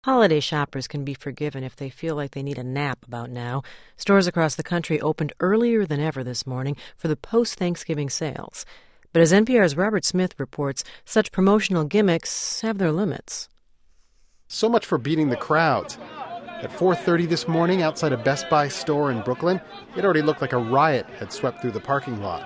Holiday shoppers can be forgiven if they feel like they need a nap about now. Stores across the country opened earlier than ever this morning for the post-Thanksgiving sales. But as NPR's Robert Smith reports, such promotional gimmicks have their limits. So much for beating the crowds. At 4:30 this morning, outside a Best Buy store in Brooklyn, it already looked like a riot had swept through the parking lot.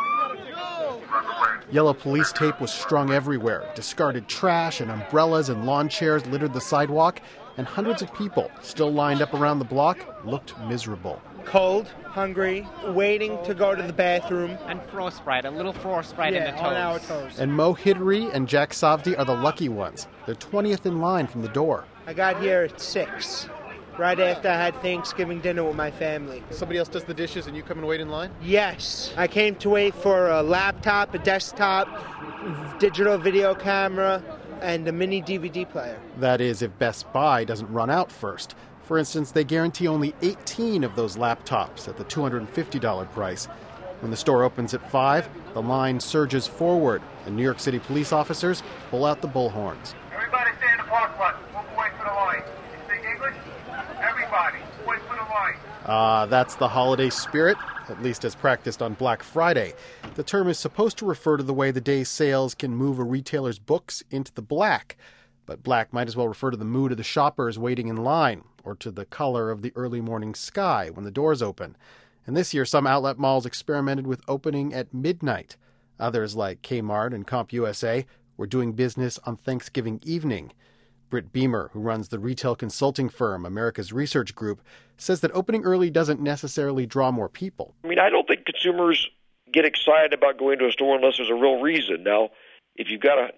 Yellow police tape was strung everywhere. Discarded trash and umbrellas and lawn chairs littered the sidewalk, and hundreds of people, still lined up around the block, looked miserable. Cold, hungry, waiting to go to the bathroom. And frostbite, a little frostbite in the toes. On our toes. And Mo Hidri and Jack Savdi are the lucky ones. They're 20th in line from the door. I got here at 6, right after I had Thanksgiving dinner with my family. Somebody else does the dishes and you come and wait in line? Yes. I came to wait for a laptop, a desktop, digital video camera, and a mini DVD player. That is, if Best Buy doesn't run out first. For instance, they guarantee only 18 of those laptops at the $250 price. When the store opens at 5, the line surges forward, and New York City police officers pull out the bullhorns. Everybody stay in the park lot. Move away from the line. You speak English? Everybody, wait for the line. That's the holiday spirit, at least as practiced on Black Friday. The term is supposed to refer to the way the day's sales can move a retailer's books into the black. But black might as well refer to the mood of the shoppers waiting in line, or to the color of the early morning sky when the doors open. And this year, some outlet malls experimented with opening at midnight. Others, like Kmart and CompUSA, were doing business on Thanksgiving evening. Britt Beamer, who runs the retail consulting firm America's Research Group, says that opening early doesn't necessarily draw more people. I don't think consumers get excited about going to a store unless there's a real reason. Now, if you've got a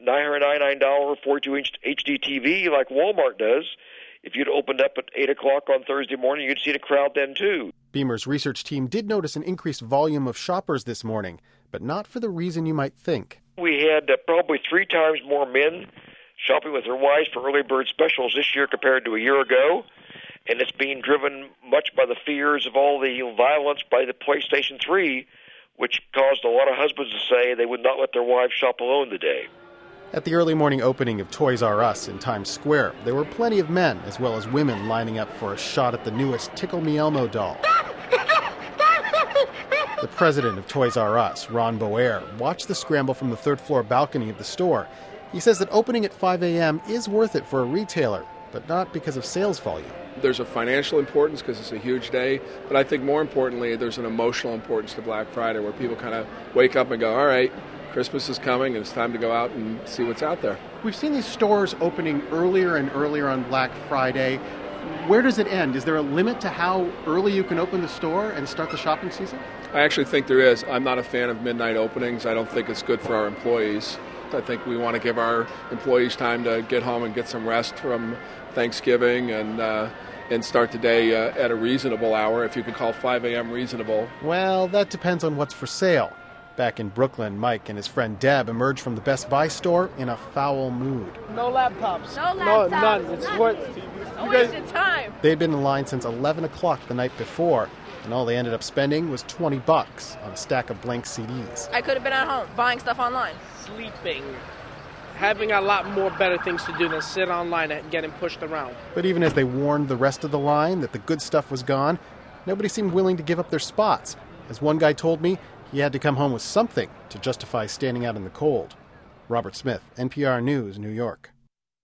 $999 42-inch HD TV like Walmart does, if you'd opened up at 8 o'clock on Thursday morning, you'd see the crowd then, too. Beamer's research team did notice an increased volume of shoppers this morning, but not for the reason you might think. We had probably 3 times more men shopping with their wives for early bird specials this year compared to a year ago, and it's being driven much by the fears of all the violence by the PlayStation 3, which caused a lot of husbands to say they would not let their wives shop alone today. At the early morning opening of Toys R Us in Times Square, there were plenty of men as well as women lining up for a shot at the newest Tickle Me Elmo doll. The president of Toys R Us, Ron Boer, watched the scramble from the third-floor balcony of the store. He says that opening at 5 a.m. is worth it for a retailer, but not because of sales volume. There's a financial importance because it's a huge day, but I think more importantly, there's an emotional importance to Black Friday where people kind of wake up and go, all right, Christmas is coming and it's time to go out and see what's out there. We've seen these stores opening earlier and earlier on Black Friday. Where does it end? Is there a limit to how early you can open the store and start the shopping season? I actually think there is. I'm not a fan of midnight openings. I don't think it's good for our employees. I think we want to give our employees time to get home and get some rest from Thanksgiving and start the day at a reasonable hour, if you can call 5 a.m. reasonable. Well, that depends on what's for sale. Back in Brooklyn, Mike and his friend Deb emerged from the Best Buy store in a foul mood. No laptops. No laptops. None. It's what Don't waste your time. They'd been in line since 11 o'clock the night before, and all they ended up spending was $20 on a stack of blank CDs. I could have been at home buying stuff online. Sleeping. Having a lot more better things to do than sit online and getting pushed around. But even as they warned the rest of the line that the good stuff was gone, nobody seemed willing to give up their spots. As one guy told me, he had to come home with something to justify standing out in the cold. Robert Smith, NPR News, New York.